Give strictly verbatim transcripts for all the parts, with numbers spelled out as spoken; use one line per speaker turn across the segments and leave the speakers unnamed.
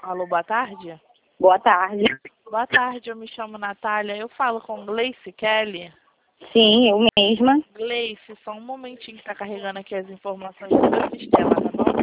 Alô, boa tarde?
Boa tarde.
Boa tarde, eu me chamo Natália. Eu falo com Gleice Kelly.
Sim, eu mesma.
Gleice, só um momentinho que tá carregando aqui as informações do meu sistema, tá bom?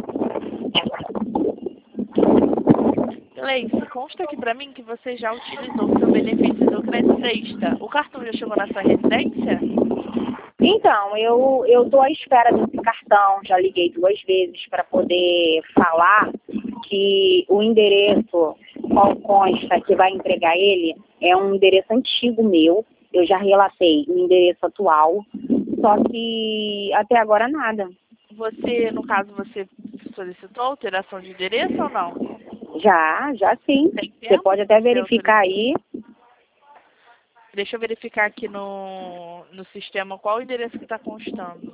Gleice, consta aqui pra mim que você já utilizou o seu benefício do Crédito Sexta. O cartão já chegou na sua residência?
Então, eu eu tô à espera desse cartão. Já liguei duas vezes para poder falar que o endereço qual consta que vai entregar ele é um endereço antigo meu. Eu já relatei o endereço atual, só que até agora nada.
Você, no caso, você solicitou alteração de endereço ou não?
Já, já sim.
Tem
Você
tempo
pode até
que você
verificar
autorizou?
aí.
Deixa eu verificar aqui no, no sistema qual o endereço que está constando.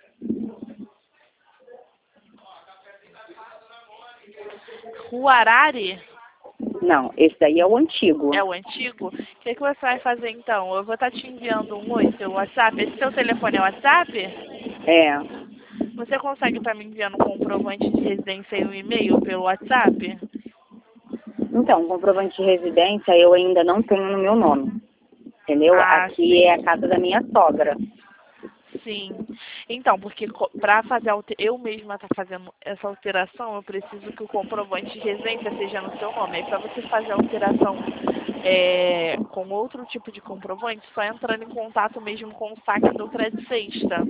Rua Arari?
Não, esse daí é o antigo.
É o antigo? O que, que você vai fazer então? Eu vou estar te enviando um oi pelo WhatsApp. Esse seu telefone é WhatsApp?
É.
Você consegue estar me enviando um comprovante de residência e um e-mail pelo WhatsApp?
Então, comprovante de residência eu ainda não tenho no meu nome. Entendeu?
Ah,
Aqui
sim.
é a casa da minha sogra.
Sim. Então, porque para fazer alter... eu mesma estar tá fazendo essa alteração, eu preciso que o comprovante de residência seja no seu nome. Aí, para você fazer a alteração é, com outro tipo de comprovante, só entrando em contato mesmo com o saque do Crédito Sexta.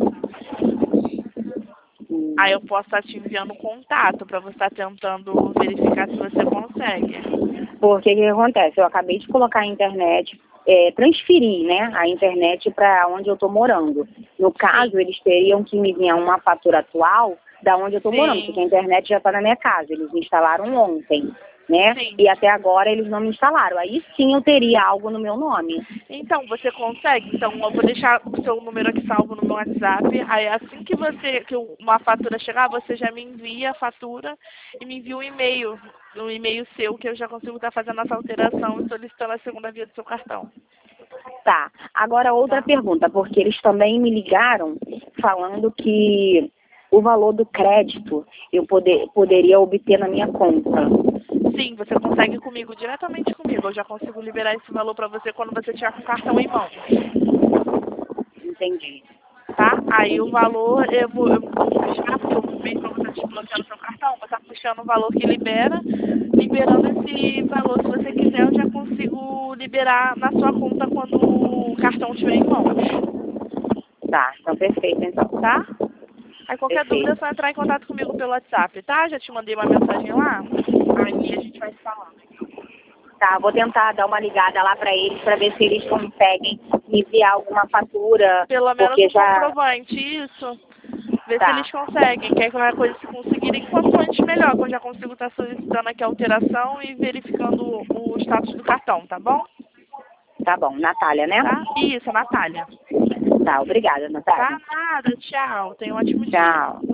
Hum.
Aí eu posso estar te enviando contato para você estar tentando verificar se você consegue.
Porque o que acontece? Eu acabei de colocar a internet, é, transferir, né, a internet para onde eu estou morando. No caso,
Sim.
eles teriam que me enviar uma fatura atual da onde eu estou morando, porque a internet já está na minha casa. Eles instalaram ontem, né?
Sim.
E até agora eles não me instalaram. Aí sim eu teria algo no meu nome.
Então, você consegue? Então, eu vou deixar o seu número aqui salvo no meu WhatsApp. Aí, assim que você que uma fatura chegar, você já me envia a fatura e me envia um e-mail, um e-mail seu, que eu já consigo estar fazendo essa alteração e solicitando a segunda via do seu cartão.
Tá. Agora outra
Tá?
pergunta, porque eles também me ligaram falando que o valor do crédito eu poder, poderia obter na minha conta.
Sim, você consegue comigo, diretamente comigo. Eu já consigo liberar esse valor para você quando você tiver com o cartão em mão.
Entendi.
Tá? Aí o valor, eu vou, eu vou puxar, porque eu mesmo quando você desbloqueando o seu cartão, vou estar puxando o valor que libera. Liberando esse valor, se você quiser, eu já consigo liberar na sua conta quando o cartão estiver em mãos.
Tá, então perfeito, então.
Tá? Aí qualquer
Perfeito.
dúvida é só entrar em contato comigo pelo WhatsApp, tá? Já te mandei uma mensagem lá. Aí a gente vai se falando.
Tá, vou tentar dar uma ligada lá para eles para ver se eles conseguem me enviar alguma fatura,
Pelo menos
porque
um
já...
comprovante, isso. Ver
Tá.
se eles conseguem. Que é qualquer coisa, se conseguirem, quanto antes melhor, que eu já consigo estar solicitando aqui a alteração e verificando o status do cartão, tá bom?
Tá bom, Natália, né?
Tá? Isso, Natália.
Tá, obrigada, Natália.
Tá nada, tchau. Tenha um ótimo dia.
Tchau.